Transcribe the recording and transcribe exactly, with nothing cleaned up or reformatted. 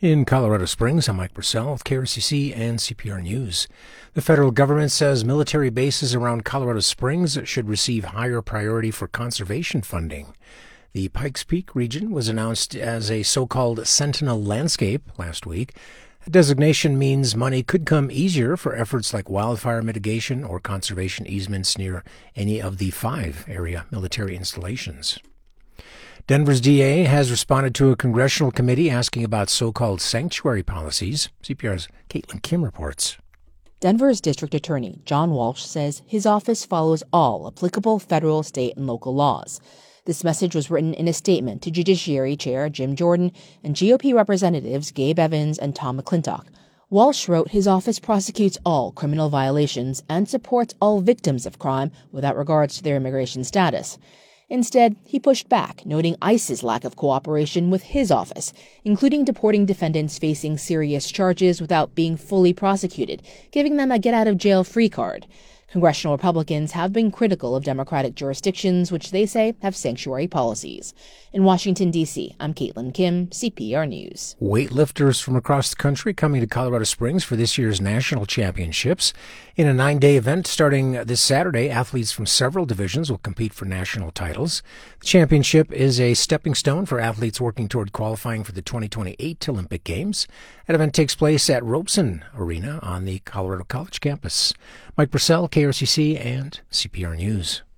In Colorado Springs, I'm Mike Purcell with K R C C and C P R News. The federal government says military bases around Colorado Springs should receive higher priority for conservation funding. The Pikes Peak region was announced as a so-called Sentinel landscape last week. The designation means money could come easier for efforts like wildfire mitigation or conservation easements near any of the five area military installations. Denver's D A has responded to a congressional committee asking about so-called sanctuary policies. C P R's Caitlin Kim reports. Denver's district attorney, John Walsh, says his office follows all applicable federal, state, and local laws. This message was written in a statement to Judiciary Chair Jim Jordan and G O P Representatives Gabe Evans and Tom McClintock. Walsh wrote his office prosecutes all criminal violations and supports all victims of crime without regards to their immigration status. Instead, he pushed back, noting ICE's lack of cooperation with his office, including deporting defendants facing serious charges without being fully prosecuted, giving them a get-out-of-jail-free card. Congressional Republicans have been critical of Democratic jurisdictions, which they say have sanctuary policies. In Washington, D C, I'm Caitlin Kim, C P R News. Weightlifters from across the country coming to Colorado Springs for this year's national championships. In a nine-day event starting this Saturday, athletes from several divisions will compete for national titles. The championship is a stepping stone for athletes working toward qualifying for the twenty twenty-eight Olympic Games. That event takes place at Robeson Arena on the Colorado College campus. Mike Purcell, K R C C and C P R News.